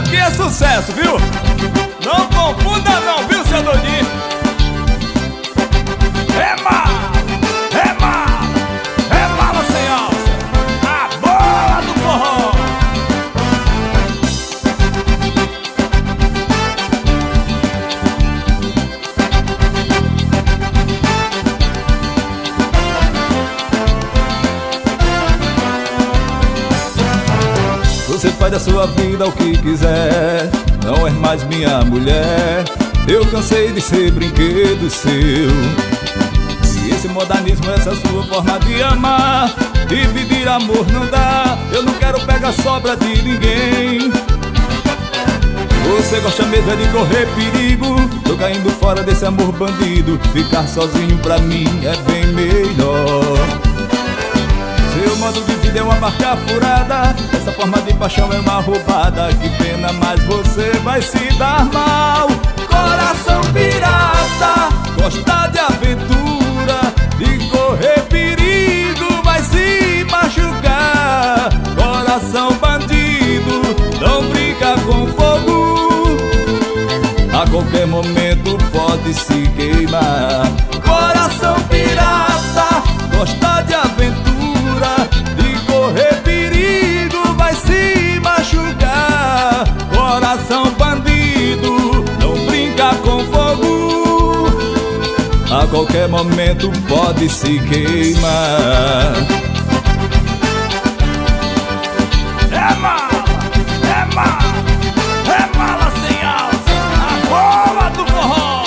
aqui é sucesso, viu? Não confunda não, viu, seu doidinho? É mala, é mala, é mala sem alça, a bola do forró. Você faz da sua vida o que quiser, não é mais minha mulher. Eu cansei de ser brinquedo seu. E esse modernismo, essa sua forma de amar e pedir amor não dá. Eu não quero pegar sobra de ninguém. Você gosta mesmo é de correr perigo. Tô caindo fora desse amor bandido. Ficar sozinho pra mim é bem melhor. Seu modo de vida é uma barca furada, essa forma de paixão é uma roubada. Que pena, mas você vai se dar mal. Coração pirata, gosta de aventura, de correr perigo, vai se machucar. Coração bandido, não brinca com fogo, a qualquer momento pode se queimar. Coração pirata, gosta de aventura, de correr perigo, vai se machucar. Coração bandido, não brinca com fogo, a qualquer momento pode se queimar. É mala, é mala, é mala sem alça, a bola do forró.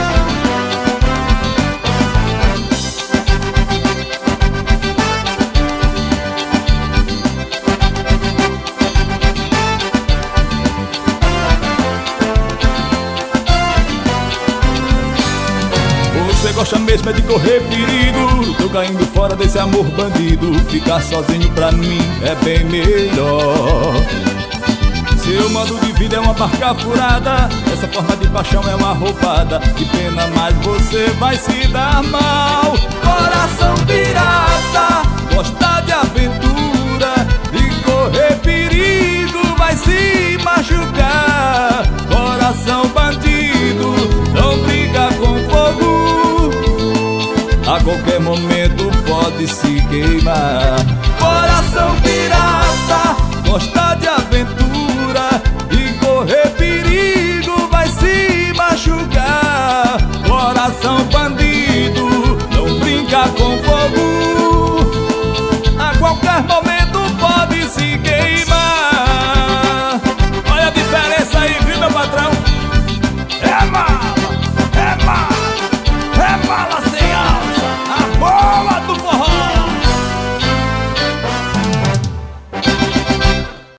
Você gosta mesmo é de correr perigo. Tô caindo fora desse amor bandido. Ficar sozinho pra mim é bem melhor. Seu modo de vida é uma barca furada, essa forma de paixão é uma roubada. Que pena, mas você vai se dar mal. Coração pirata, gosta de aventura, de correr perigo, vai se machucar. Coração bandido, não brinca com fogo, a qualquer momento pode se queimar. Coração pirata, gosta de aventura, de correr perigo, vai se machucar. Coração bandido,